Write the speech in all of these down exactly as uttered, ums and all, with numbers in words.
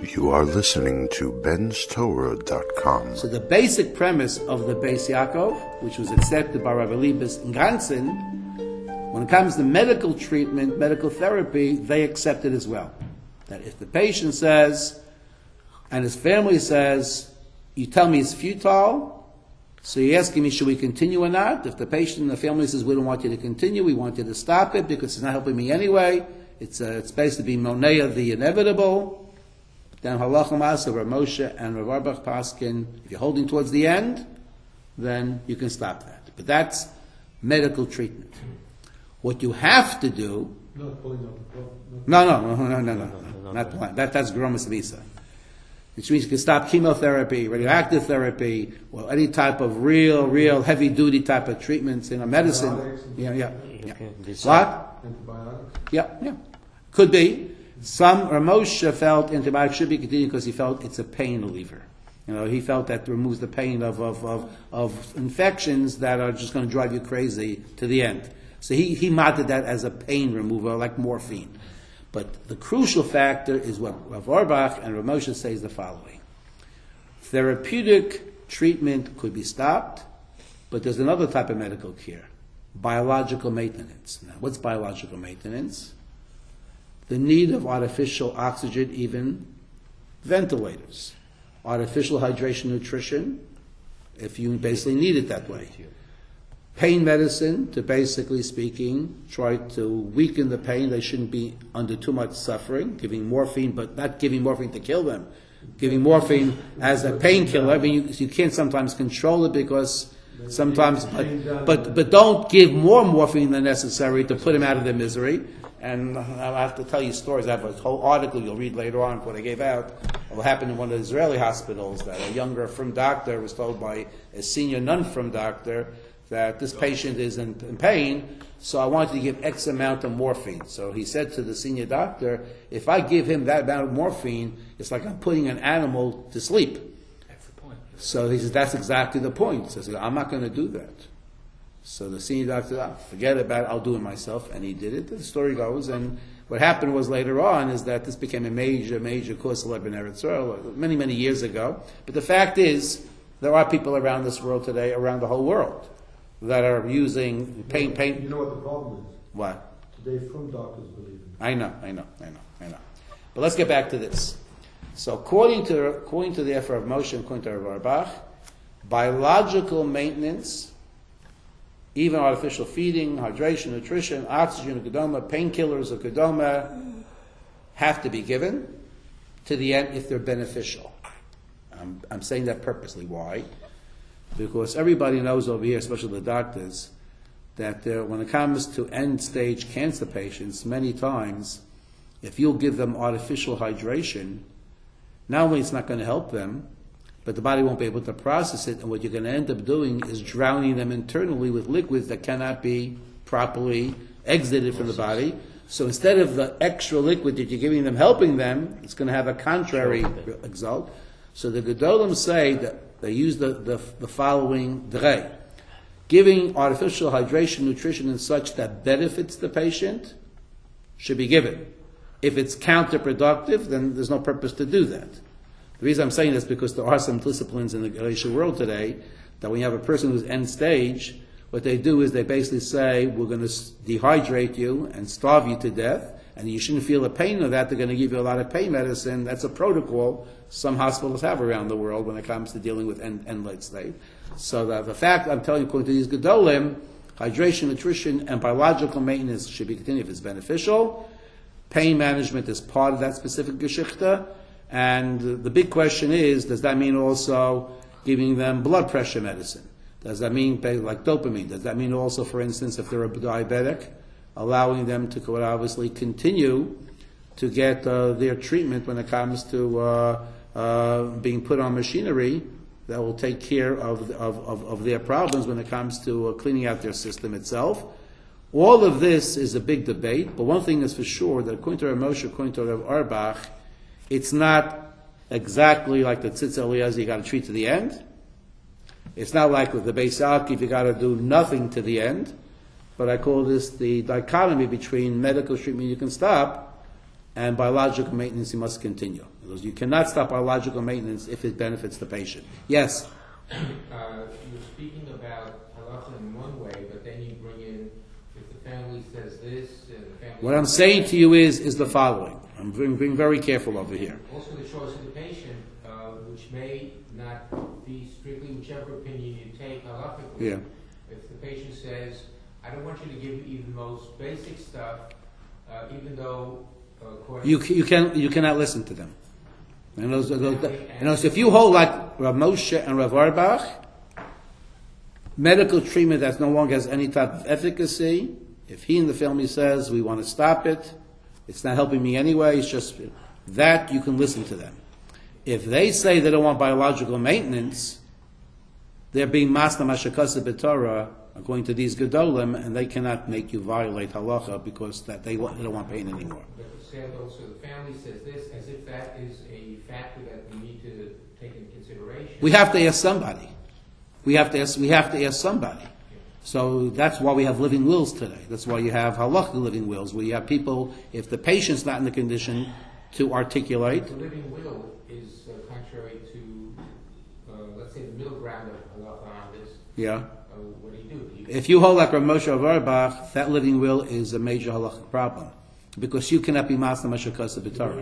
You are listening to Ben's Torah dot com. So the basic premise of the Beis Yaakov, which was accepted by Rabbi Liebes in Gansen, when it comes to medical treatment, medical therapy, they accept it as well. That if the patient says, and his family says, you tell me it's futile, so you're asking me, should we continue or not? If the patient and the family says, we don't want you to continue, we want you to stop it because it's not helping me anyway, it's uh, it's basically monea the inevitable, then halacha ma'aseh Rav Moshe and Rav Arbach paskin, if you're holding towards the end, then you can stop that. But that's medical treatment. What you have to do, Not pulling up the no, no, no, no, no, no, no, not pulling. That that's gromas visa, which means you can stop chemotherapy, radioactive therapy, or any type of real, real heavy duty type of treatments in a medicine. Yeah, yeah, yeah. What? Antibiotics? Yeah, yeah. Could be. Some, Ramosha felt antibiotics should be continued because he felt it's a pain reliever. You know, he felt that removes the pain of, of, of, of infections that are just going to drive you crazy to the end. So he, he modded that as a pain remover, like morphine. But the crucial factor is what Rav Auerbach and Rav Moshe say is the following. Therapeutic treatment could be stopped, but there's another type of medical care. Biological maintenance. Now, what's biological maintenance? The need of artificial oxygen, even ventilators. Artificial hydration, nutrition, if you basically need it that way. Pain medicine, to basically speaking, try to weaken the pain. They shouldn't be under too much suffering. Giving morphine, but not giving morphine to kill them. Giving morphine as a painkiller. I mean, you, you can't sometimes control it because sometimes, but, but but don't give more morphine than necessary to put them out of their misery. And I have to tell you stories. I have a whole article you'll read later on what I gave out. It happened in one of the Israeli hospitals that a younger from doctor was told by a senior non-from doctor that this patient is in, in pain, so I want you to give X amount of morphine. So he said to the senior doctor, if I give him that amount of morphine, it's like I'm putting an animal to sleep. That's the point. So he says, that's exactly the point. So he says, I'm not going to do that. So the senior doctor said, oh, forget about it, I'll do it myself. And he did it. The story goes. And what happened was later on is that this became a major, major cause of in Eretz Yisrael many, many years ago. But the fact is, there are people around this world today, around the whole world, that are using pain, pain. You know what the problem is? What? Today, from doctors believe in it. I know, I know, I know, I know. But let's get back to this. So according to according to the effort of Moshe and according to Rav Auerbach, biological maintenance, even artificial feeding, hydration, nutrition, oxygen, kedoma, painkillers or kedoma, have to be given to the end if they're beneficial. I'm, I'm saying that purposely. Why? Because everybody knows over here, especially the doctors, that uh, when it comes to end-stage cancer patients, many times, if you'll give them artificial hydration, not only it's not going to help them, but the body won't be able to process it, and what you're going to end up doing is drowning them internally with liquids that cannot be properly exited from the body. So instead of the extra liquid that you're giving them helping them, it's going to have a contrary result. So the Gedolim say that they use the, the, the following drei. Giving artificial hydration, nutrition, and such that benefits the patient should be given. If it's counterproductive, then there's no purpose to do that. The reason I'm saying this is because there are some disciplines in the Galatian world today that when you have a person who's end stage, what they do is they basically say, we're going to dehydrate you and starve you to death, and you shouldn't feel the pain of that. They're going to give you a lot of pain medicine. That's a protocol some hospitals have around the world when it comes to dealing with end, end late stage. So the, the fact I'm telling you, according to these Gedolim, hydration, nutrition, and biological maintenance should be continued if it's beneficial. Pain management is part of that specific geschichte. And the big question is, does that mean also giving them blood pressure medicine? Does that mean, like dopamine, does that mean also, for instance, if they're a diabetic, allowing them to quite obviously continue to get uh, their treatment when it comes to uh, uh, being put on machinery that will take care of, of, of, of their problems when it comes to uh, cleaning out their system itself. All of this is a big debate, but one thing is for sure, that according to Rav Moshe, according to Rav Auerbach, it's not exactly like the Tzitz Eliezer you got to treat to the end. It's not like with the Beis Yaakov you got to do nothing to the end. But I call this the dichotomy between medical treatment you can stop and biological maintenance you must continue. You cannot stop biological maintenance if it benefits the patient. Yes? Uh, you're speaking about halacha in one way, but then you bring in, if the family says this, and the family... What I'm saying to you is, is the following. I'm being, being very careful over here. Also the choice of the patient, uh, which may not be strictly whichever opinion you take halachically. Yeah. If the patient says, I don't want you to give me even the most basic stuff, uh, even though... Uh, you, you, can, you cannot listen to them. And those, those, those, you know, so if you hold like Rav Moshe and Rav Auerbach, medical treatment that no longer has any type of efficacy, if he in the family says, we want to stop it, it's not helping me anyway, it's just that, you can listen to them. If they say they don't want biological maintenance, they're being masna mashakasa b'torah, according to these gedolim, and they cannot make you violate halacha because that they, they don't want pain anymore. But said also the family says this as if that is a factor that we need to take into consideration. We have to ask somebody. We have to ask. We have to ask somebody. Yeah. So that's why we have living wills today. That's why you have halacha living wills, where you have people. If the patient's not in the condition to articulate, the living will is uh, contrary to, uh, let's say, the middle ground of halacha on this. Yeah. Uh, what do you do? do you if you hold like Rav Moshe Auerbach, that living will is a major halachic problem. Because you cannot be masna mashakasa b'torah.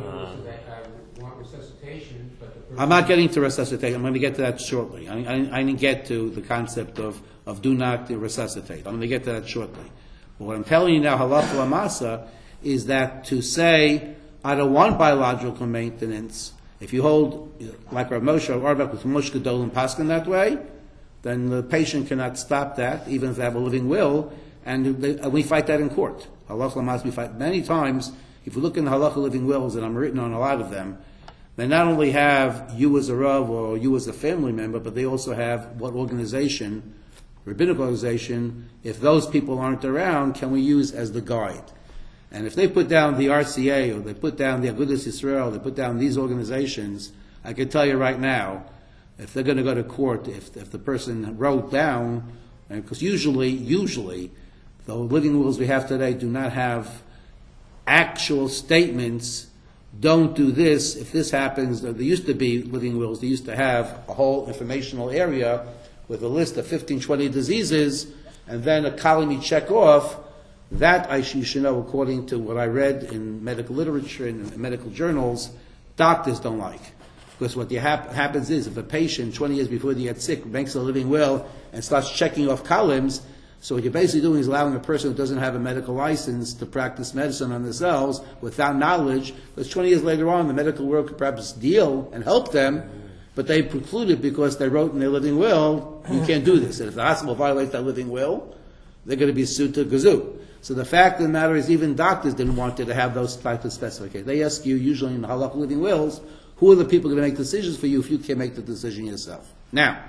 I'm not getting to resuscitate. I'm going to get to that shortly. I, I, I didn't get to the concept of, of do not resuscitate. I'm going to get to that shortly. But what I'm telling you now, halacha lamasa, is that to say, I don't want biological maintenance, if you hold, like Rav Moshe Auerbach with Moshe Gadol and Paskin that way, then the patient cannot stop that, even if they have a living will, and they, we fight that in court. Halacha lamasa, we fight many times. If you look in the halacha living wills, and I'm written on a lot of them, they not only have you as a Rav or you as a family member, but they also have what organization, rabbinical organization, if those people aren't around, can we use as the guide? And if they put down the R C A, or they put down the Agudas Yisrael, they put down these organizations, I can tell you right now, if they're going to go to court, if, if the person wrote down, because usually, usually, the living wills we have today do not have actual statements, don't do this, if this happens. There used to be living wills, they used to have a whole informational area with a list of fifteen, twenty diseases, and then a column you check off. That I sh- you should know, according to what I read in medical literature and medical journals, doctors don't like. Because what hap- happens is, if a patient, twenty years before they get sick, makes a living will and starts checking off columns, so what you're basically doing is allowing a person who doesn't have a medical license to practice medicine on themselves without knowledge, because twenty years later on, the medical world could perhaps deal and help them, but they precluded because they wrote in their living will, you can't do this. And if the hospital violates that living will, they're going to be sued to gazoo. So the fact of the matter is, even doctors didn't want you to have those types of specifications. They ask you, usually in the halakha living wills, who are the people going to make decisions for you if you can't make the decision yourself? Now,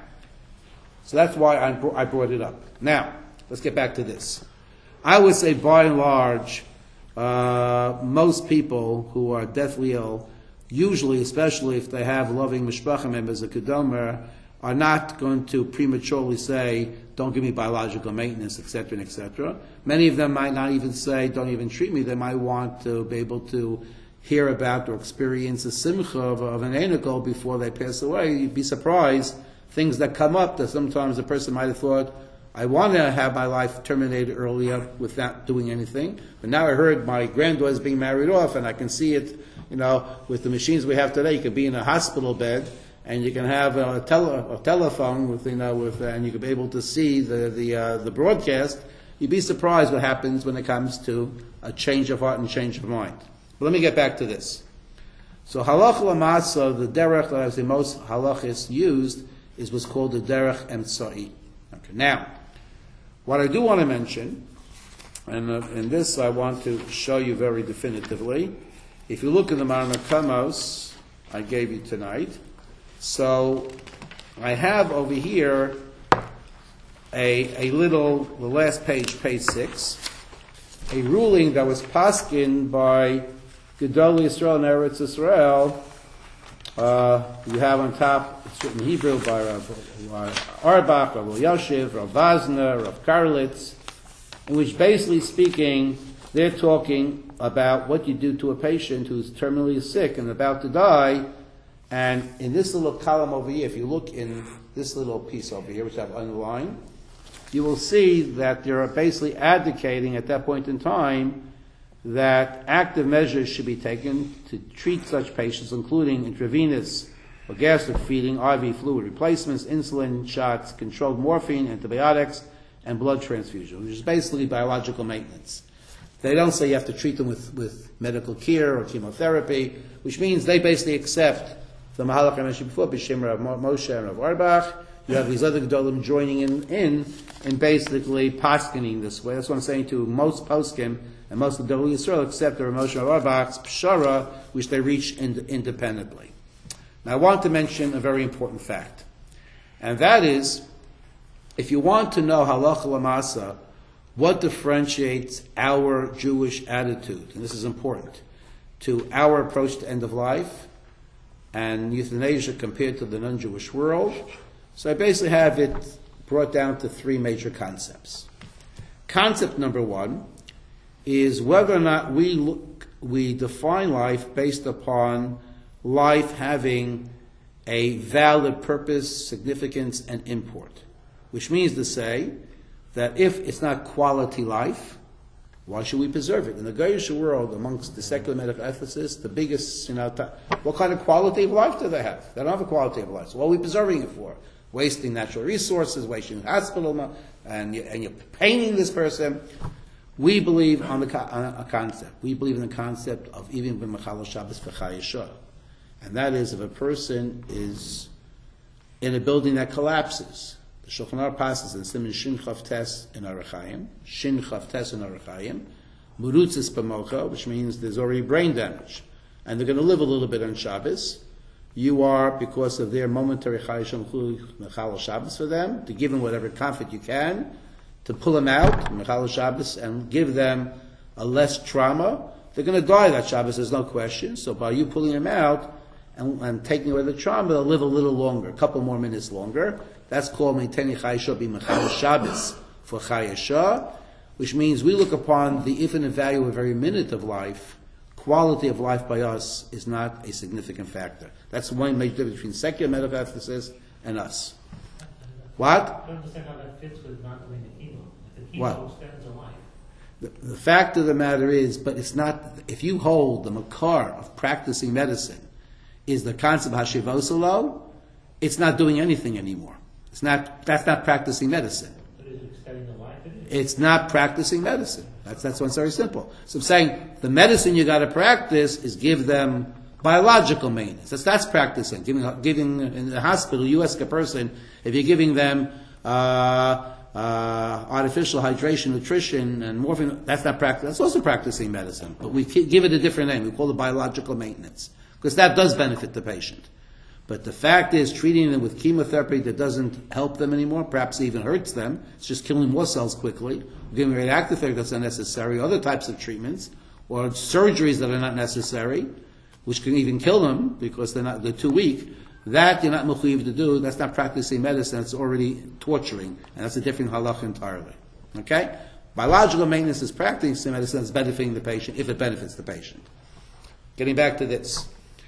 so that's why I brought, I brought it up. Now, let's get back to this. I would say, by and large, uh, most people who are deathly ill, usually, especially if they have loving mishpacha members, a kedomer, are not going to prematurely say, don't give me biological maintenance, et cetera, et cetera. Many of them might not even say, don't even treat me. They might want to be able to hear about or experience a simcha of, of an anacle before they pass away. You'd be surprised, things that come up that sometimes a person might have thought, I want to have my life terminated earlier without doing anything. But now I heard my granddaughter's being married off, and I can see it, you know, with the machines we have today. You could be in a hospital bed, and you can have a, tele, a telephone with, you know, with, uh, and you could be able to see the the uh, the broadcast. You'd be surprised what happens when it comes to a change of heart and change of mind. But let me get back to this. So halacha l'masa, the derech that as the most halachis used is what's called the derech emtsai. Okay, now, what I do want to mention, and uh, in this I want to show you very definitively, if you look at the Marna Kamos I gave you tonight, so I have over here a, a little, the last page, page six, a ruling that was paskin by Gedol Yisrael and Eretz Yisrael. Uh, you have on top, it's written in Hebrew by Rav Auerbach, Rav Yashiv, Rav Vazner, Rav Karlitz, in which basically speaking, they're talking about what you do to a patient who's terminally sick and about to die. And in this little column over here, if you look in this little piece over here, which I've underlined, you will see that they're basically advocating at that point in time that active measures should be taken to treat such patients, including intravenous or gastric feeding, I V fluid replacements, insulin shots, controlled morphine, antibiotics, and blood transfusion, which is basically biological maintenance. They don't say you have to treat them with, with medical care or chemotherapy, which means they basically accept the Mahalach I mentioned before, B'Shem Rav Moshe and Rav Auerbach. You have these other Gedolim joining in, in, in basically poskening this way. That's what I'm saying to most poskim and most of the Gedolei Yisrael, except the Rav Moshe and Rav Auerbach's Pshara, which they reach in, independently. Now I want to mention a very important fact, and that is, if you want to know halacha l'masa, what differentiates our Jewish attitude, and this is important, to our approach to end of life and euthanasia compared to the non-Jewish world. So I basically have it brought down to three major concepts. Concept number one is whether or not we look, we define life based upon life having a valid purpose, significance, and import. Which means to say that if it's not quality life, why should we preserve it? In the Goyish world, amongst the secular medical ethicists, the biggest, you know, ta- what kind of quality of life do they have? They don't have a quality of life. So what are we preserving it for? Wasting natural resources, wasting hospital, and, you, and you're paining this person. We believe on, the co- on a concept. We believe in the concept of even b'machal Shabbos v'chayesha. And that is if a person is in a building that collapses. The Shulchan Aruch passes in Siman Shin Chav Tes in Orach Chaim, Shin Chav Tes in Orach Chaim, Murutzis B'mocha, which means there's already brain damage, and they're going to live a little bit on Shabbos. You are, because of their momentary Chayesham Mechal Shabbos for them, to give them whatever comfort you can, to pull them out, Mechal Shabbos, and give them a less trauma. They're going to die that Shabbos, there's no question. So by you pulling them out and, and taking away the trauma, they'll live a little longer, a couple more minutes longer. That's called Meiteni Chayesha B'Mechal Shabbos for Chayesha, which means we look upon the infinite value of every minute of life. Quality of life by us is not a significant factor. That's one major difference between secular medical ethicists and us. What? I don't understand how that fits with not doing the chemo. The chemo What? extends a life. The, the fact of the matter is, but it's not, if you hold the makar of practicing medicine is the concept of hashivosalo, it's not doing anything anymore. It's not, that's not practicing medicine. But is it extending the life? It is. It's not practicing medicine. That's, that's what's very simple. So I'm saying the medicine you got to practice is give them biological maintenance. That's, that's practicing. Giving, giving in the hospital, you ask a person, if you're giving them uh, uh, artificial hydration, nutrition, and morphine, that's not practicing. That's also practicing medicine. But we give it a different name. We call it biological maintenance. Because that does benefit the patient. But the fact is, treating them with chemotherapy that doesn't help them anymore, perhaps even hurts them, it's just killing more cells quickly, giving radioactive therapy that's unnecessary, other types of treatments, or surgeries that are not necessary, which can even kill them because they're not, they're too weak, that you're not mechuyev to do, that's not practicing medicine, it's already torturing, and that's a different halach entirely. Okay? Biological maintenance is practicing medicine that's benefiting the patient, if it benefits the patient. Getting back to this.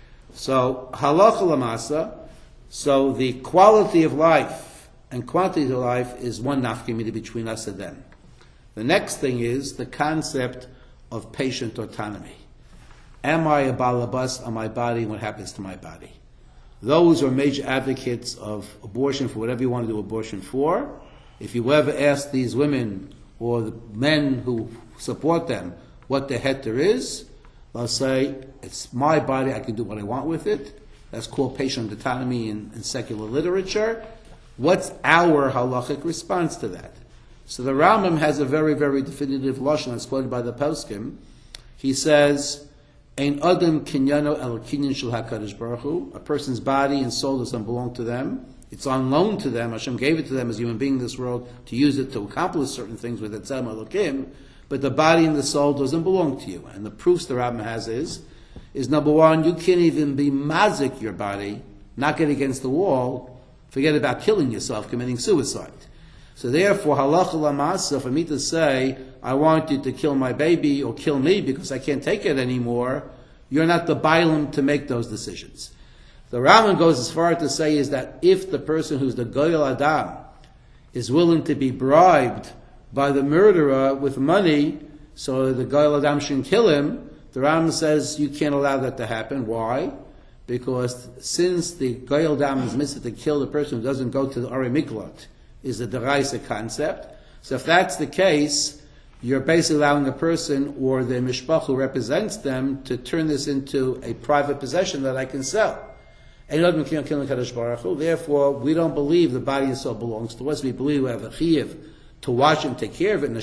So, halacha lamasa, so the quality of life and quantity of life is one nafkamina between us and them. The next thing is the concept of patient autonomy. Am I a balabas on my body? What happens to my body? Those are major advocates of abortion for whatever you want to do abortion for. If you ever ask these women or the men who support them what the heter is, they'll say, it's my body, I can do what I want with it. That's called patient autonomy in, in secular literature. What's our halachic response to that? So the Rambam has a very, very definitive lashon that's quoted by the Poskim. He says, Ein adam kinyano el kinyan shel HaKadosh Baruch Hu. A person's body and soul doesn't belong to them. It's on loan to them. Hashem gave it to them as human beings in this world to use it to accomplish certain things with Etzem Elokim. But the body and the soul doesn't belong to you. And the proofs the Rambam has is, is number one, you can't even be mazik your body, knock it against the wall, forget about killing yourself, committing suicide. So therefore, halacha lamasa, for me to say, I want you to kill my baby or kill me because I can't take it anymore, you're not the bailam to make those decisions. The Rambam goes as far to say is that if the person who's the Goyal Adam is willing to be bribed by the murderer with money so the Goyal Adam shouldn't kill him, the Rambam says you can't allow that to happen. Why? Because since the Goyal Adam is missing to kill the person who doesn't go to the Ari Miklot, is a deraisa concept. So if that's the case, you're basically allowing a person or the mishpach who represents them to turn this into a private possession that I can sell. Therefore, we don't believe the body and soul belongs to us. We believe we have a chiyuv to watch and take care of it,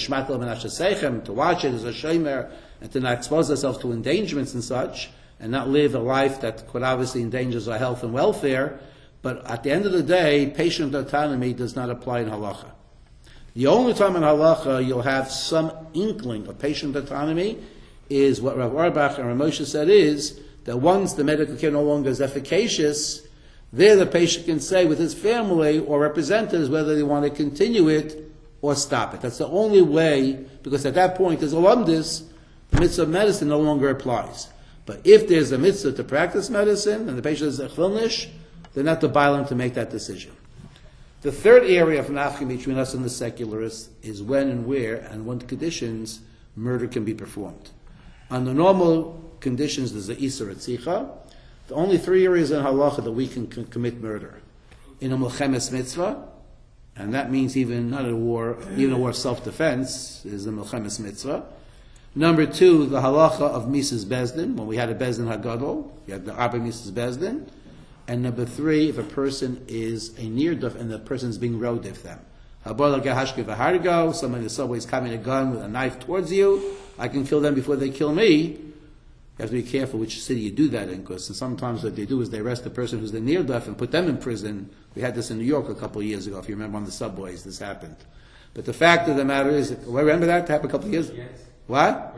to watch it as a shomer, and to not expose ourselves to endangerments and such, and not live a life that quite obviously endangers our health and welfare. But at the end of the day, patient autonomy does not apply in halacha. The only time in halacha you'll have some inkling of patient autonomy is what Rav Auerbach and Rav Moshe said is that once the medical care no longer is efficacious, there the patient can say with his family or representatives whether they want to continue it or stop it. That's the only way, because at that point there's a lumdis, the mitzvah of medicine no longer applies. But if there's a mitzvah to practice medicine and the patient is a chilnish, they're not the bailam to make that decision. The third area of nafkim between us and the secularists is when and where and what conditions murder can be performed. Under normal conditions, there's the Isser Etzicha. The only three areas in halacha that we can c- commit murder. In a Melchemes Mitzvah, and that means even not a war, even a war of self-defense is a Melchemes Mitzvah. Number two, the halacha of Misas Bezdin, when we had a Bezdin Hagadol, you had the Abba Misas Bezdin. And number three, if a person is a nirduf and the person is being rodif them. Someone in the subway is coming a gun with a knife towards you, I can kill them before they kill me. You have to be careful which city you do that in, because sometimes what they do is they arrest the person who's the nirduf and put them in prison. We had this in New York a couple of years ago, if you remember on the subways, this happened. But the fact of the matter is, remember that happened a couple of years ago? What?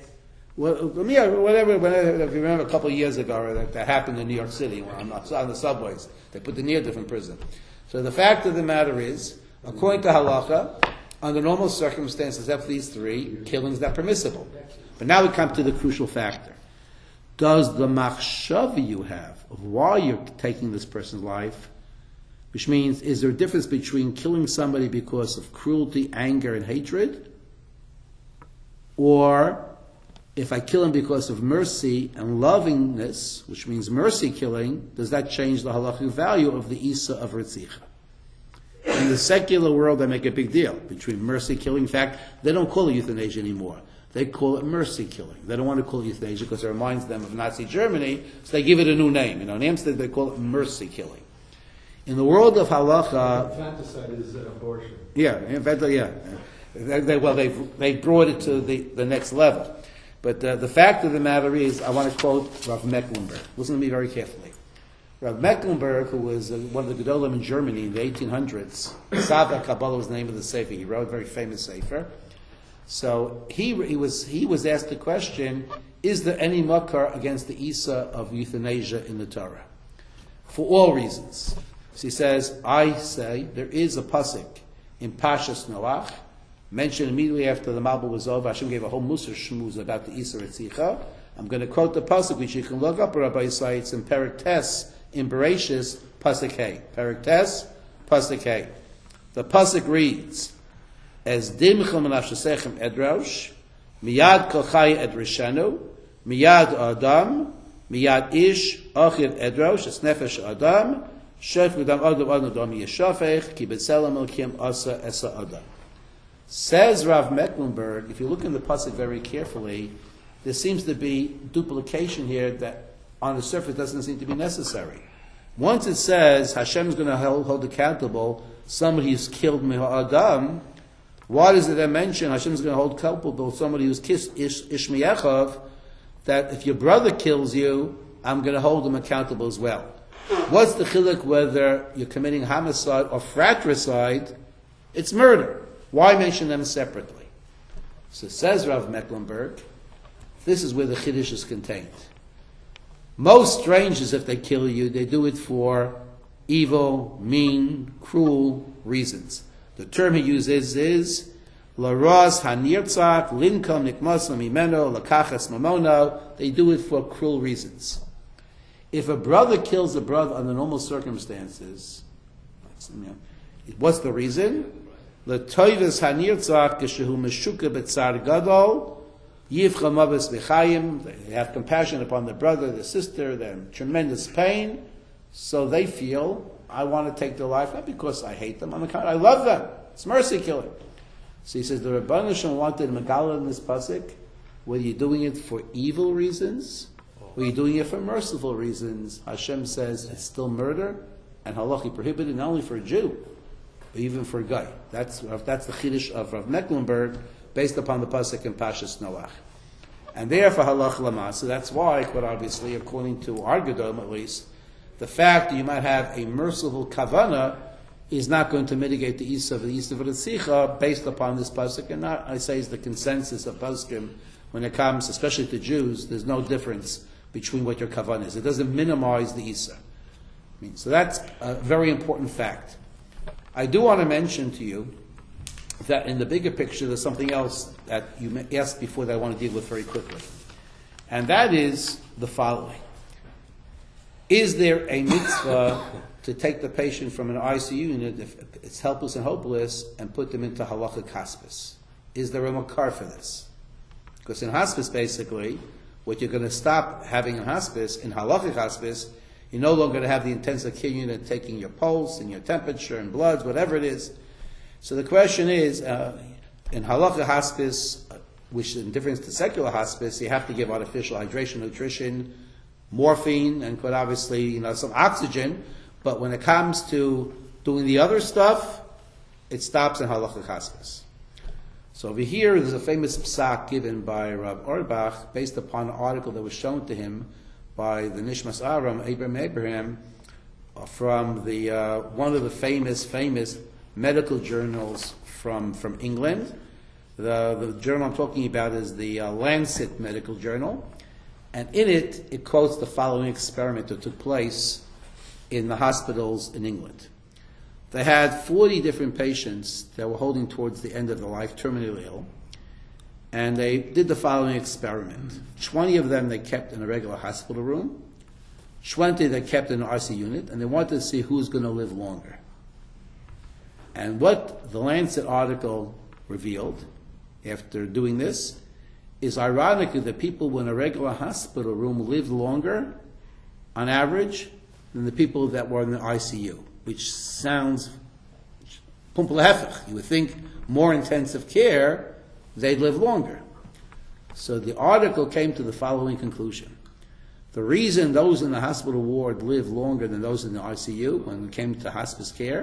Well, yeah, whatever, whatever, if you remember a couple of years ago, that, that happened in New York City, on the, on the subways. They put the nirduf in prison. So the fact of the matter is, according to halacha, under normal circumstances, except for these three, killing is not permissible. But now we come to the crucial factor. Does the machshava you have of why you're taking this person's life, which means, is there a difference between killing somebody because of cruelty, anger, and hatred, or if I kill him because of mercy and lovingness, which means mercy killing, does that change the halachic value of the Isa of Ritzicha? In the secular world, they make a big deal between mercy killing. In fact, they don't call it euthanasia anymore. They call it mercy killing. They don't want to call it euthanasia because it reminds them of Nazi Germany, so they give it a new name. You know, in Amsterdam, they call it mercy killing. In the world of halacha... Infanticide is an abortion. Yeah, in fact, yeah. They, they, well, they they brought it to the, the next level. But uh, the fact of the matter is, I want to quote Rav Mecklenburg. Listen to me very carefully. Rav Mecklenburg, who was uh, one of the Gedolim in Germany in the eighteen hundreds, Sava Kabbalah was the name of the sefer. He wrote a very famous sefer. So he he was he was asked the question: is there any makar against the Isa of euthanasia in the Torah? For all reasons. So he says, I say there is a pasuk in Pashas Noach, mentioned immediately after the Mabul was over. Hashem gave a whole Musar Shmuz about the Isser Etzicha. I'm going to quote the pasuk, which you can look up. Rabbi Yisrael, it's in Perek Tes in Bereshis, pasuk Hey. Perek Tes, pasuk Hey. The pasuk reads, "As dimchel menafshesechem edrosh, miyad kol chai edrishenu, miyad adam, miyad ish achid edrosh, es nefesh adam, shef udam adam adam adam yeshafech, ki betzelem elkim asa esa adam." Says Rav Mecklenburg, if you look in the pasuk very carefully, there seems to be duplication here that on the surface doesn't seem to be necessary. Once it says Hashem is going to hold, hold accountable somebody who's killed Adam, why does it then mention Hashem is going to hold culpable somebody who's kissed Ish, Ishmael, that if your brother kills you, I'm going to hold him accountable as well? What's the chiluk whether you're committing homicide or fratricide? It's murder. Why mention them separately? So says Rav Mecklenburg, this is where the Chiddush is contained. Most strangers, if they kill you, they do it for evil, mean, cruel reasons. The term he uses is Laraz hanirtzak, linkom nikmasam imeno, lakachas mamono. They do it for cruel reasons. If a brother kills a brother under normal circumstances, what's the reason? L'toivus hanirtzak geshehu meshuka b'tzar gadol, yivcha mavis b'chayim. They have compassion upon the brother, the sister. They're in tremendous pain, so they feel, I want to take their life not because I hate them. On the contrary, I love them. It's mercy killing. So he says the Rebbeinu Shalom wanted Megala in this pasuk. Whether you're doing it for evil reasons, or you're doing it for merciful reasons, Hashem says it's still murder, and halachi prohibited not only for a Jew, but even for a guy. That's that's the chiddush of Rav Mecklenburg, based upon the pasuk in Pashas Noach. And therefore halach lama. So that's why, quite obviously, according to our Gedom at least, the fact that you might have a merciful kavana is not going to mitigate the Isa of the Isa of the Tzicha based upon this pasuk, and not, I say, is the consensus of pasuk when it comes, especially to Jews. There's no difference between what your kavan is. It doesn't minimize the Isa. I mean, so that's a very important fact. I do want to mention to you that in the bigger picture, there's something else that you asked before that I want to deal with very quickly, and that is the following: is there a mitzvah to take the patient from an I C U unit if it's helpless and hopeless and put them into halachic hospice? Is there a makar for this? Because in hospice, basically, what you're going to stop having in hospice, in halachic hospice, you're no longer going to have the intensive care unit taking your pulse and your temperature and bloods, whatever it is. So the question is, uh, in halachic hospice, uh, which in difference to secular hospice, you have to give artificial hydration, nutrition, morphine, and quite obviously, you know, some oxygen. But when it comes to doing the other stuff, it stops in halachic hospice. So over here, there's a famous psak given by Rav Auerbach based upon an article that was shown to him by the Nishmas Aram, Abraham Abraham, from the uh, one of the famous, famous medical journals from, from England. The, the journal I'm talking about is the uh, Lancet Medical Journal. And in it, it quotes the following experiment that took place in the hospitals in England. They had forty different patients that were holding towards the end of their life, terminally ill, and they did the following experiment. twenty of them they kept in a regular hospital room, twenty they kept in an R C unit, and they wanted to see who's going to live longer. And what the Lancet article revealed after doing this is, ironically, the people in a regular hospital room lived longer, on average, than the people that were in the I C U, which sounds pumpel hefech. You would think more intensive care, they'd live longer. So the article came to the following conclusion. The reason those in the hospital ward lived longer than those in the I C U when it came to hospice care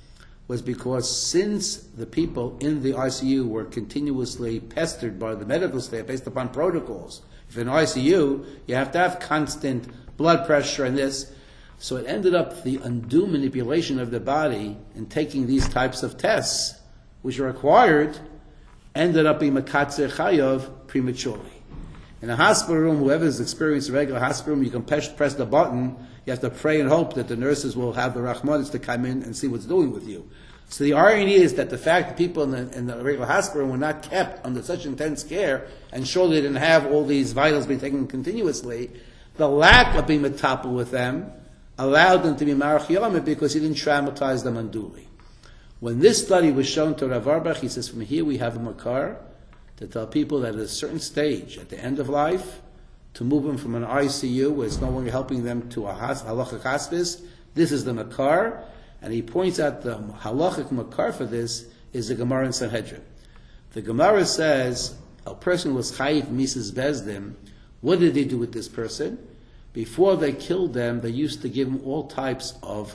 was because since the people in the I C U were continuously pestered by the medical staff based upon protocols. If in I C U, you have to have constant blood pressure and this. So it ended up the undue manipulation of the body in taking these types of tests, which are required, ended up being makatzer chayav prematurely. In a hospital room, whoever has experienced a regular hospital room, you can press, press the button, you have to pray and hope that the nurses will have the rachmanis to come in and see what's doing with you. So the irony is that the fact that people in the, in the regular hospital room were not kept under such intense care, and surely they didn't have all these vitals being taken continuously, the lack of being metapel with them allowed them to be marach yomim because he didn't traumatize them unduly. When this study was shown to Rav Auerbach, he says, from here we have a makar to tell people that at a certain stage, at the end of life, to move them from an I C U where it's no longer helping them to a halachic hospice. This is the makar, and he points out the halachic makar for this is the Gemara in Sanhedrin. The Gemara says a person was chayiv Misas Bezdin. What did they do with this person? Before they killed them, they used to give them all types of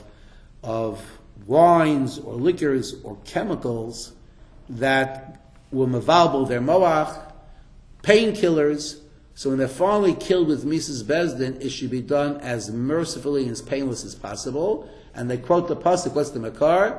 of wines or liquors or chemicals that were mevalbel their moach, painkillers. So when they're finally killed with Misas Bezdin, it should be done as mercifully and as painless as possible. And they quote the pasuk, what's the makar?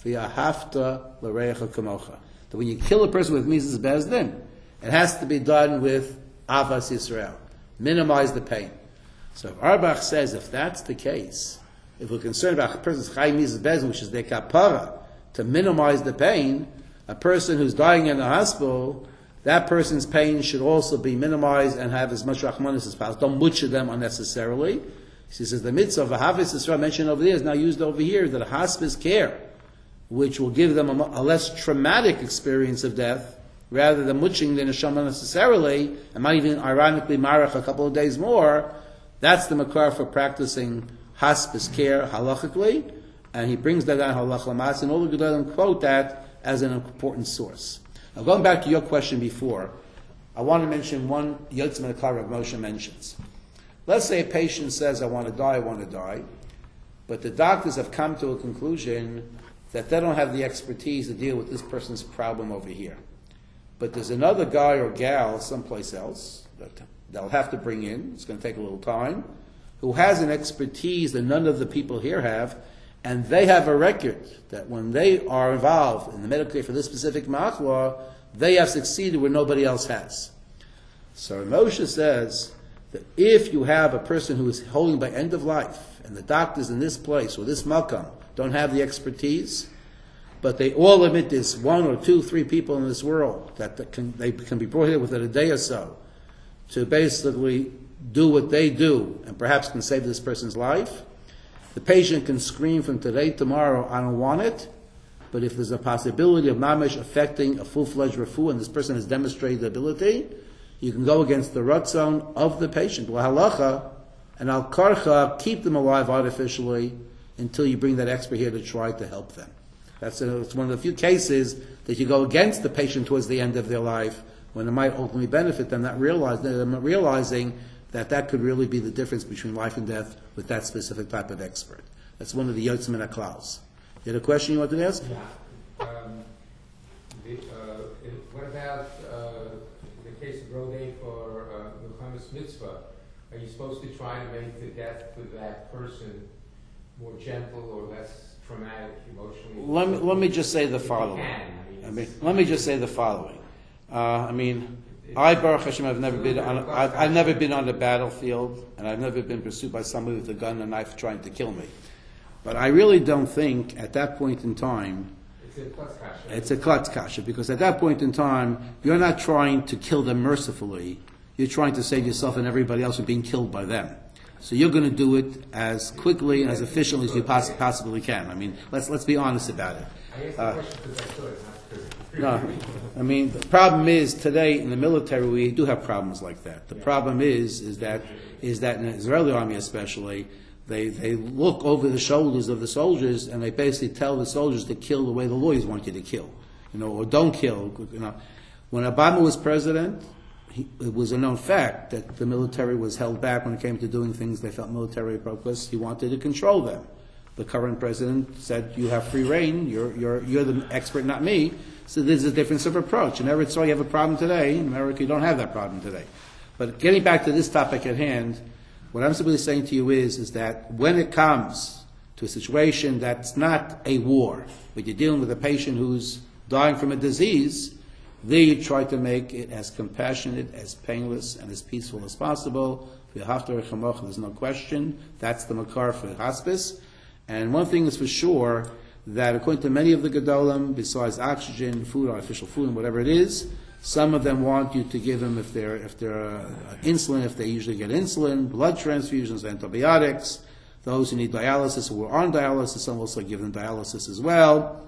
V'yahavta l'reicha kamocha. That when you kill a person with Misas Bezdin, it has to be done with Avas Yisrael. Minimize the pain. So if Auerbach says, if that's the case, if we're concerned about a person's Chai Misas Bezdin, which is their kapara, to minimize the pain, a person who's dying in the hospital, that person's pain should also be minimized and have as much rachmanis as possible. Don't butcher them unnecessarily. She says the mitzvah of a Hafiz Yisrael mentioned over there is now used over here, that a hospice care, which will give them a, a less traumatic experience of death, rather than butchering the neshama necessarily, and might even ironically marach a couple of days more, that's the makar for practicing hospice care halachically, and he brings that down halach lamas, and all the Gedolim quote that as an important source. Now going back to your question before, I want to mention one Yotzim and Akar Rav Moshe mentions. Let's say a patient says, I want to die, I want to die, but the doctors have come to a conclusion that they don't have the expertise to deal with this person's problem over here. But there's another guy or gal someplace else that they'll have to bring in, it's going to take a little time, who has an expertise that none of the people here have, and they have a record that when they are involved in the medical care for this specific machla, they have succeeded where nobody else has. So Moshe says that if you have a person who is holding by end of life, and the doctors in this place or this makam don't have the expertise, but they all admit there's one or two, three people in this world that, that can, they can be brought here within a day or so to basically do what they do and perhaps can save this person's life. The patient can scream from today, tomorrow, I don't want it, but if there's a possibility of mamish affecting a full-fledged refu and this person has demonstrated the ability, you can go against the ratzon of the patient. Well, halacha and al karcha, keep them alive artificially until you bring that expert here to try to help them. That's a, it's one of the few cases that you go against the patient towards the end of their life when it might ultimately benefit them, not realize, them realizing that that could really be the difference between life and death with that specific type of expert. That's one of the Yotzim and Aklaus. You had a question you wanted to ask? Yeah. Um, the, uh, what about uh, the case of Rodeh for uh, Muhammad's mitzvah? Are you supposed to try to make the death of that person more gentle or less traumatic emotionally? Let me, let me just say the following. Can, I mean, I mean, let me just say the following. Uh, I mean, I, Baruch Hashem, I've never been on, I've, I've never been on the battlefield, and I've never been pursued by somebody with a gun and a knife trying to kill me. But I really don't think at that point in time, it's a klutz kasha. it's a klutz kasha, because at that point in time, you're not trying to kill them mercifully. You're trying to save yourself and everybody else from being killed by them. So you're going to do it as quickly and as efficiently as you poss- possibly can. I mean, let's let's be honest about it. I asked the Uh, question because I thought it, not because. No, I mean, the problem is today in the military we do have problems like that. The problem is is that is that in the Israeli army especially, they they look over the shoulders of the soldiers and they basically tell the soldiers to kill the way the lawyers want you to kill, you know, or don't kill. You know, when Obama was president, he, it was a known fact that the military was held back when it came to doing things they felt military appropriate. He wanted to control them. The current president said, "You have free reign. You're you're you're the expert, not me." So there's a difference of approach. In Eretz Yisrael, you have a problem today. In America, you don't have that problem today. But getting back to this topic at hand, what I'm simply saying to you is, is that when it comes to a situation that's not a war, but you're dealing with a patient who's dying from a disease, there you try to make it as compassionate, as painless, and as peaceful as possible. There's no question. That's the makar for hospice. And one thing is for sure, that according to many of the Gedolim, besides oxygen, food, artificial food, and whatever it is, some of them want you to give them, if they're, if they're uh, insulin, if they usually get insulin, blood transfusions, antibiotics. Those who need dialysis or are on dialysis, some also give them dialysis as well.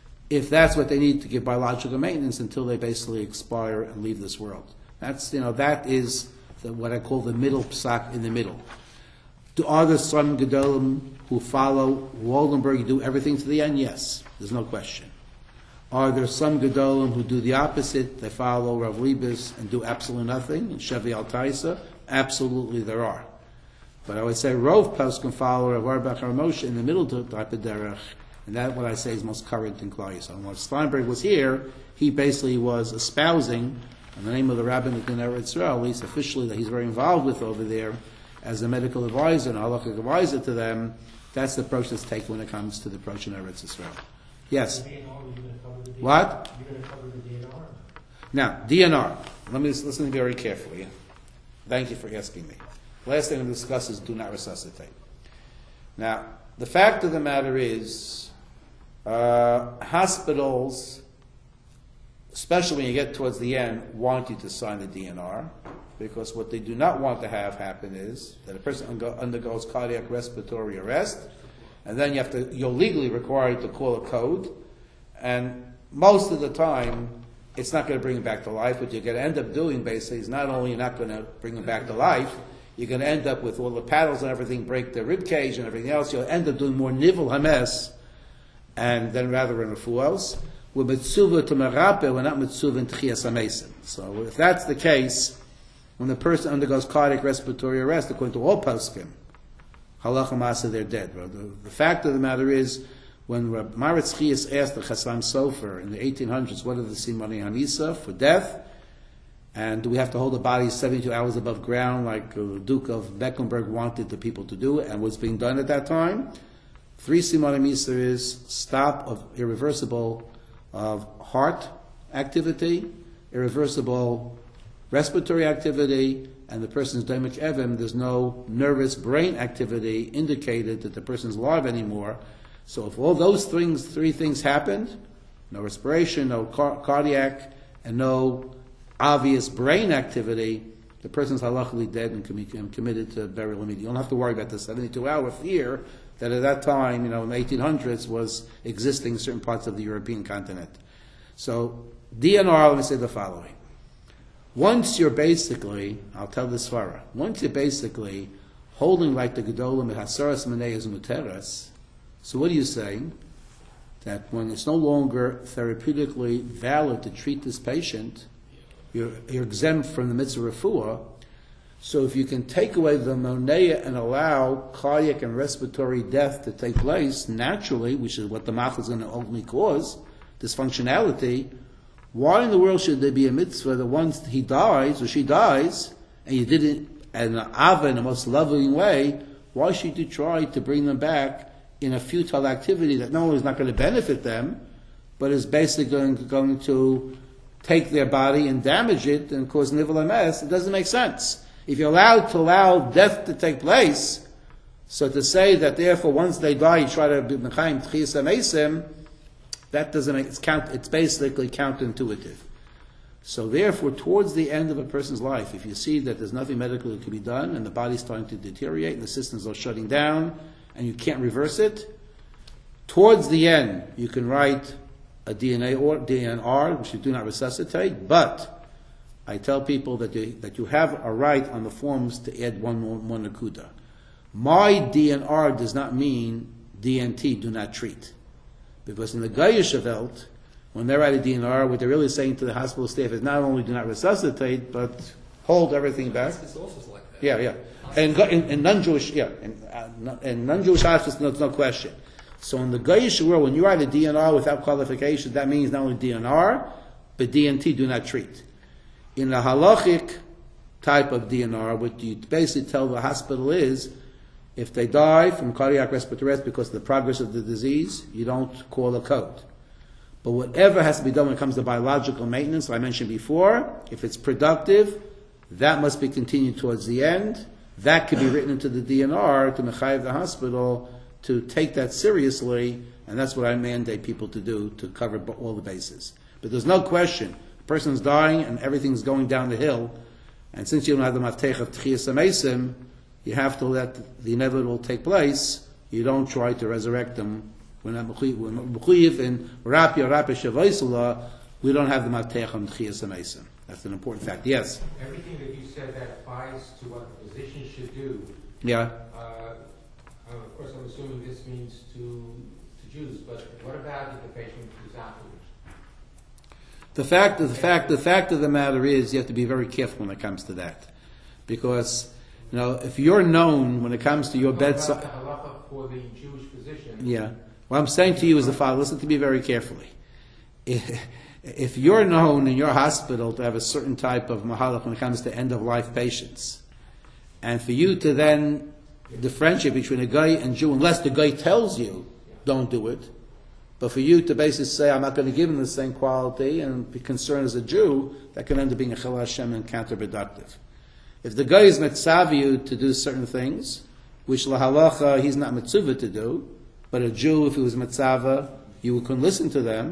If that's what they need to give biological maintenance until they basically expire and leave this world. That's, you know, that is the, what I call the middle psak in the middle. Do, are there some Gedolim who follow Waldenberg, do everything to the end? Yes, there's no question. Are there some Gedolim who do the opposite? They follow Rav Libes and do absolutely nothing, and Shevi Al Taisa? Absolutely there are. But I would say Rov Poskim follow Rav Auerbach Har Moshe in the middle type of derech, and that what I say is most current in Klal Yisrael. When Steinberg was here, he basically was espousing, in the name of the rabbinate in Eretz Yisrael, at least officially that he's very involved with over there, as a medical advisor and a halakhic advisor to them. That's the approach that's taken when it comes to the approach in Eretz Yisrael. Yes? What? You're going to cover the D N R? Now, D N R. Let me just listen very carefully. Thank you for asking me. Last thing to discuss is do not resuscitate. Now, the fact of the matter is, uh, hospitals especially when you get towards the end, want you to sign the D N R, because what they do not want to have happen is that a person undergo- undergoes cardiac respiratory arrest, and then you have to, you're legally required to call a code, and most of the time, it's not going to bring him back to life. What you're going to end up doing, basically, is not only you're not going to bring him back to life, you're going to end up with all the paddles and everything, break the rib cage and everything else. You'll end up doing more nivel hames, and then rather than refuels. We're mitzuvah to merape, we're not mitzuvah in tchias hamesim. So if that's the case, when the person undergoes cardiac respiratory arrest, according to all poskim, halacha masa, they're dead. The, the fact of the matter is, when Reb Maritz Chias asked the Chassam Sofer in the eighteen hundreds, what are the simani hamisa for death? And do we have to hold the body seventy-two hours above ground like the Duke of Mecklenburg wanted the people to do, and was being done at that time? Three simani hamisa is stop of irreversible of heart activity, irreversible respiratory activity, and the person's daimik evim, there's no nervous brain activity indicated that the person's alive anymore. So if all those things, three things happened, no respiration, no car- cardiac, and no obvious brain activity, the person's halachically dead and com- committed to burial immediately. You don't have to worry about the seventy-two hour fear that at that time, you know, in the eighteen hundreds was existing in certain parts of the European continent. So D N R, let me say the following. Once you're basically, I'll tell this svara, once you're basically holding like the Gedolim Hasaras Meneias Muteras, so what are you saying? That when it's no longer therapeutically valid to treat this patient, you're, you're exempt from the mitzvah refuah. So if you can take away the monea and allow cardiac and respiratory death to take place naturally, which is what the mach is going to ultimately cause, dysfunctionality, why in the world should there be a mitzvah that once he dies or she dies, and you did it in an ava, in the most loving way, why should you try to bring them back in a futile activity that not only is not going to benefit them, but is basically going, going to take their body and damage it and cause nivel hames? It doesn't make sense. If you're allowed to allow death to take place, so to say that therefore once they die you try to be mechayim tchias hamesim, that doesn't make, it's count, it's basically counterintuitive. So therefore, towards the end of a person's life, if you see that there's nothing medical that can be done and the body's starting to deteriorate and the systems are shutting down and you can't reverse it, towards the end you can write a D N A or D N R, which you do not resuscitate, but I tell people that you, that you have a right on the forms to add one more, one nakuda. My D N R does not mean D N T, do not treat. Because in the Gayish Welt, when they write a D N R, what they're really saying to the hospital staff is not only do not resuscitate, but hold everything back. It's also like that. Yeah, yeah. And in, in non-Jewish, yeah, in, uh, in non-Jewish hospitals, no, no question. So in the Gayish world, when you write a D N R without qualification, that means not only D N R, but D N T, do not treat. In the halachic type of D N R, what you basically tell the hospital is, if they die from cardiac respiratory arrest because of the progress of the disease, you don't call a code. But whatever has to be done when it comes to biological maintenance, like I mentioned before, if it's productive, that must be continued towards the end. That could be written into the D N R to mechayev the hospital to take that seriously, and that's what I mandate people to do to cover all the bases. But there's no question, a person's dying and everything's going down the hill, and since you don't have the maftech of tchias hamesim, you have to let the inevitable take place. You don't try to resurrect them. We're not mechuyev in rapi or rapi shavaisula. We don't have the maftech on tchias hamesim. That's an important fact. Yes. Everything that you said that applies to what the physician should do. Yeah. Uh, uh, of course, I'm assuming this means to to Jews, but what about if the patient is afterwards? The fact, the fact, the fact of the matter is, you have to be very careful when it comes to that, because you know if you're known when it comes to your bedside. The halacha for the Jewish physician. Yeah. What I'm saying to you is the following. Listen to me very carefully. If, if you're known in your hospital to have a certain type of mahalach when it comes to end-of-life patients, and for you to then differentiate between a guy and Jew, unless the guy tells you, don't do it, but for you to basically say, I'm not going to give him the same quality and be concerned as a Jew, that can end up being a chilul Hashem and counterproductive. If the guy is metzav you to do certain things, which lahalacha he's not mitzvah to do, but a Jew, if he was mitzvah, you couldn't listen to them,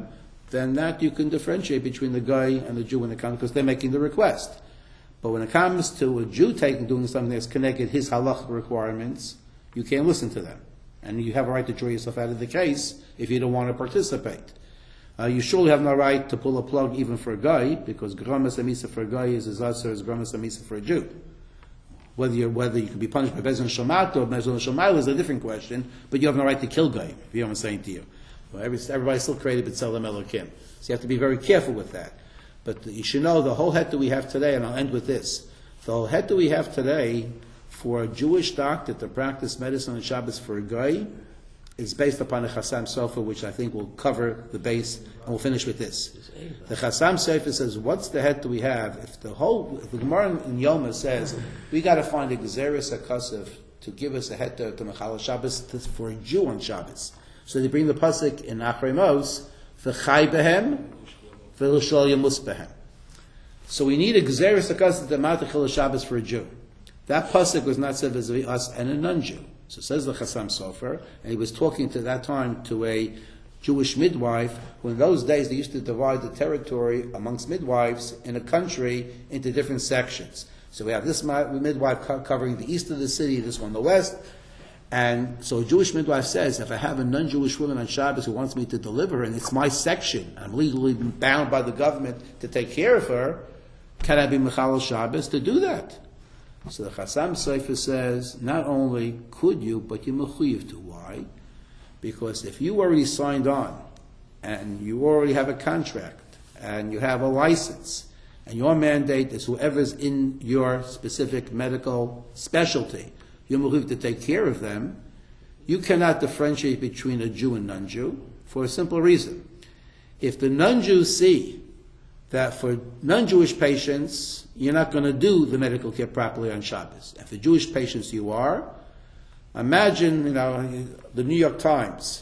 then that you can differentiate between the guy and the Jew when it comes, because they're making the request. But when it comes to a Jew taking doing something that's connected his halachic requirements, you can't listen to them, and you have a right to draw yourself out of the case if you don't want to participate. Uh, you surely have no right to pull a plug even for a guy, because gramas amisa for a guy is as asur as gramas amisa for a Jew. Whether you whether you can be punished by bezon shomat or bezon shomayl is a different question, but you have no right to kill guy. If you know what I'm saying to you, well, every, everybody's still created b'tzelem Elokim, so you have to be very careful with that. But you should know the whole het that we have today, and I'll end with this: the whole het that we have today for a Jewish doctor to practice medicine on Shabbos for a guy is based upon the Chassam Sofer, which I think will cover the base, and we'll finish with this. The Chassam Sofer says, what's the head that we have? If the whole, if the Gemara in Yoma says, we got to find a Gezeres HaKasav to give us a head to, to Mechal Shabbos to, for a Jew on Shabbos. So they bring the pasuk in Achrei Mos, V'chai behem, V'l'shol yamus behem. So we need a Gezeres HaKasav to Matachil Shabbos for a Jew. That pasuk was not said as us and a non-Jew. So says the Chassam Sofer, and he was talking to that time to a Jewish midwife, who in those days they used to divide the territory amongst midwives in a country into different sections. So we have this midwife co- covering the east of the city, this one the west, and so a Jewish midwife says, if I have a non-Jewish woman on Shabbos who wants me to deliver her, and it's my section, I'm legally bound by the government to take care of her, can I be Mechal Shabbos to do that? So the Chassam Sofer says, not only could you, but you're mechuyev to. Why? Because if you already signed on, and you already have a contract, and you have a license, and your mandate is whoever's in your specific medical specialty, you're mechuyev to take care of them, you cannot differentiate between a Jew and non-Jew for a simple reason. If the non-Jews see that for non-Jewish patients, you're not going to do the medical care properly on Shabbos. And for Jewish patients, you are. Imagine, you know, the New York Times.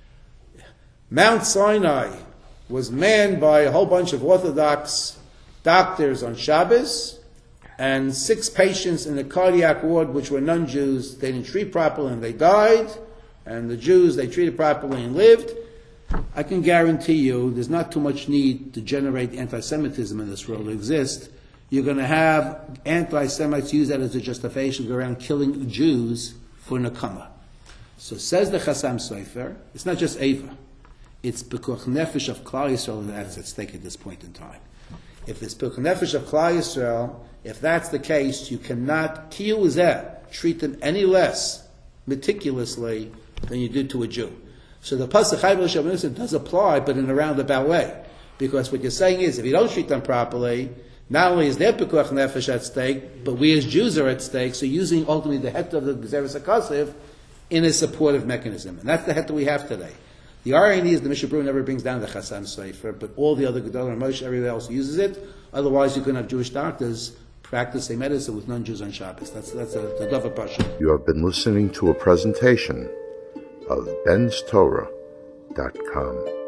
Mount Sinai was manned by a whole bunch of Orthodox doctors on Shabbos, and six patients in the cardiac ward, which were non-Jews, they didn't treat properly and they died, and the Jews, they treated properly and lived. I can guarantee you there's not too much need to generate anti-Semitism in this world to exist. You're going to have anti-Semites use that as a justification to go around killing Jews for Nakama. So says the Chassam Sofer, it's not just Eva. It's Pekuach Nefesh of Klal Yisrael that's at stake at this point in time. If it's Pekuach Nefesh of Klal Yisrael, if that's the case, you cannot Kiyu Zeh, treat them any less meticulously than you did to a Jew. So the pasuk Chai B'Shem does apply, but in a roundabout way, because what you're saying is, if you don't treat them properly, not only is their pekuach nefesh at stake, but we as Jews are at stake. So using ultimately the het of the Gezeres HaKasav in a supportive mechanism, and that's the het that we have today. The irony is the Mishnah Berurah never brings down the Chassam Sofer, but all the other Gedolim and Moshe, everybody else uses it. Otherwise, you can have Jewish doctors practicing medicine with non-Jews on Shabbos. That's that's a, the Dava Pasha. You have been listening to a presentation of Ben's Torah dot com.